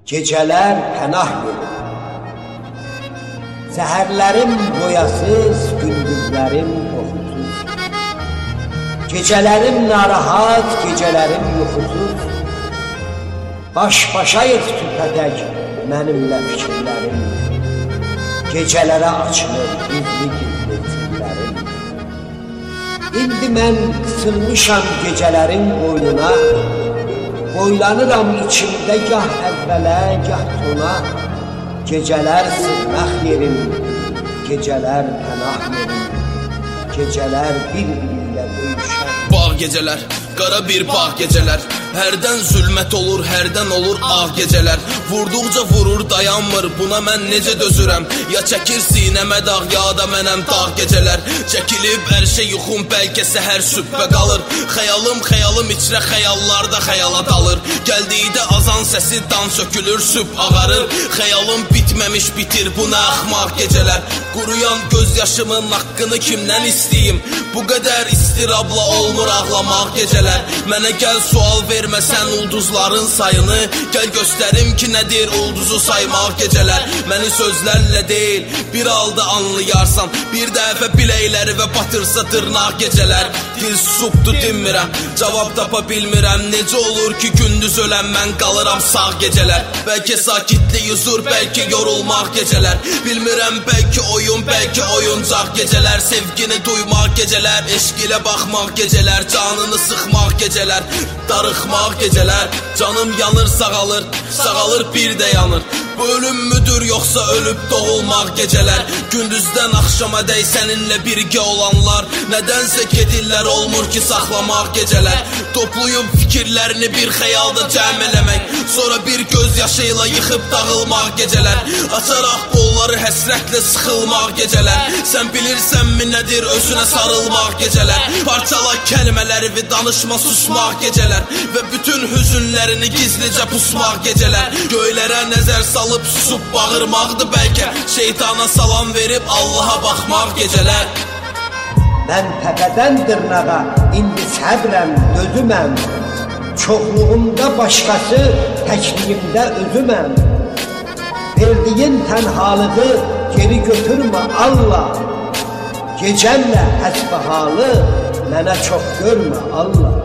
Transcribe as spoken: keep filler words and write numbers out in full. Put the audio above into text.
Gecələr pənah yeri. Səhərlərim boyasız, gündüzlərim qoxusuz. Gecələrim narahat, gecələrim yuxusuz. Baş-başayıq tüpədək mənimlə fikirlərim. Gecələrə açılır gizli-gizli tillərim. İndi mən qısılmışam gecələrin boynuna. Boylanıram içimdə gah əvvələ, gah sona. Gecələr sığınaq yerim, gecələr pənah yerim. Gecələr bir-biri ilə döyüşər. Bağ gecələr, qara bir bağ gecələr. Hərdən zülmət olur, hərdən olur ağ gecələr. Vurduqca vurur, dayanmır, buna mən necə dözürəm? Ya çəkir sinəmə dağ, ya da mənəm dağ gecələr. Çəkilib hər şey yuxum, bəlkə səhər sübhə qalır. Xəyalım, xəyalım içrə, xəyallar da xəyala dalır. Gəldikdə azan səsi dan sökülür, sübh ağarır. Xəyalım bitməmiş bitir, bu nə axmaq gecələr. Quruyan göz yaşımın haqqını kimdən istəyim? Bu qədər istirabla olmur ağlamaq gecələr. Mənə gəl sual vermə sən ulduzların sayını. Gəl göstərim ki nədir ulduzu saymaq gecələr. Məni sözlərlə deyil bir halda anlayarsan. Bir dəfə biləkləri və batırsa dırnaq gecələr. Dil susubdu dinmirəm, cavab tapa bilmirəm. Necə olur ki gündüz ölən mən qalıram sağ gecələr. Bəlkə sakitlik huzur, bəlkə yorulmaq gecələr. Bilmirəm, bəlkə oyun, bəlkə oyuncaq gecələr. Sevgini duymaq gecələr, eşq ilə baxmaq gecələr. Canını sıxmaq gecələr, darıxmaq gecələr. Canım yanır, sağalır, sağalır bir də yanır. Bu ölüm müdür yoxsa ölüb doğulmaq gecələr. Gündüzdən axşama dək səninlə birgə olanlar nədənsə gedirlər, olmur ki saxlamaq gecələr. Toplayıb fikirlərini bir xəyalda cəm eləmək, sonra bir göz yaşıyla yıxıb dağılmaq gecələr. Açaraq qolları həsrətlə sıxılmaq gecələr. Sən bilirsənmi nədir özünə sarılmaq gecələr. Parçala kəlmələri və danışma susmaq gecələr. Və bütün hüzünlərini gizlicə pusmaq gecələr. Göylərə nəzər salıb susub bağırmaqdı bəlkə. Şeytana salam verib Allaha baxmaq gecələr. Mən təpədən dırnağa indi səbrəm, dözüməm. Çoxluğumda başqası, təkliyimdə özüməm. Verdiyin tənhalığı geri götürmə Allah. Gecəmlə həsbəhalı mənə çox görmə Allah.